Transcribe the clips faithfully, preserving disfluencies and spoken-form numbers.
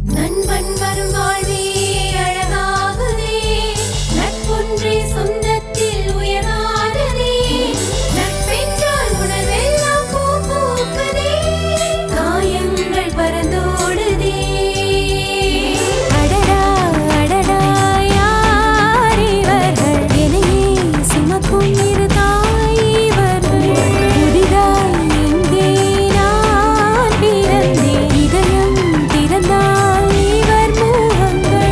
நண்பன் வரும் வாழ்வே அழகாகுதே, நட்பொன்றே சொந்தத்தில் உயரானதே, நட்பென்றால் உணர்வெல்லாம் பூ பூக்குதே, காயங்கள் பறந்தோடுதே. அடடா அடடா யார் இவர்கள், என்னையே சுமக்கும் இரு தாய் இவர்கள். புதிதாய் எங்கே நான் பிறந்தேன், இதயம் திறந்தால் இவர் முகங்கள்.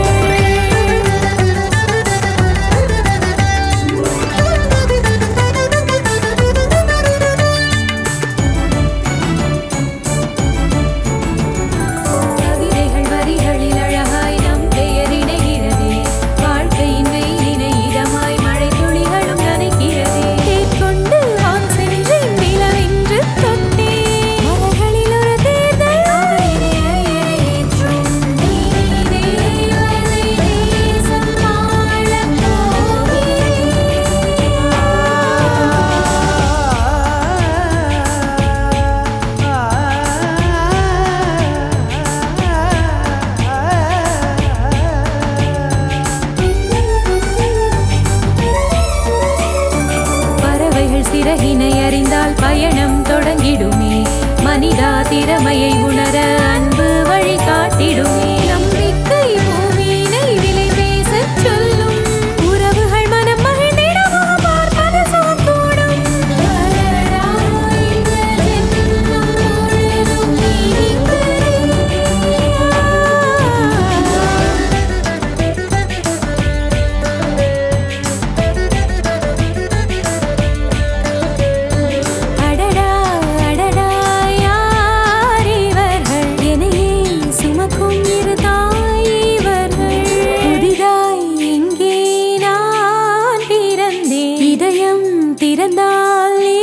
கவிதைகள் வரிகளில் அழகாய் நம் பெயர் இணைகிறதே, வாழ்க்கையின் வெயிலினை இதமாய் மழை துளிகளும் நனைக்கிறதே. தேர்கொண்டு வான் சென்றேன், நிலவென்று தொட்டேன், மலர்களில் ஒரு தேர்தல் அவையிலே அரியணையேற்றும். நீரே அலை தேசம் ஆளப் பறவைகள் சிறகினை அறிந்தால் பயணம் தொடங்கிடுமே, மனிதா திறமையை உணர அன்பு வழி காட்டிடுமே. நம்பிக்கை பூமியினை விலை பேசச் சொல்லும், உறவுகள் மனம் மகிழ்ந்திட முகம் பார்ப்பது சுகம் கூடும். அடடா, இந்த ஜென்மம் முழுதும் அடடா அடடா யார் இவர்கள், என்னையே சுமக்கும் இரு தாய் இவர்கள். புதிதாய் எங்கே நான் பிறந்தேன், இதயம் திறந்தால்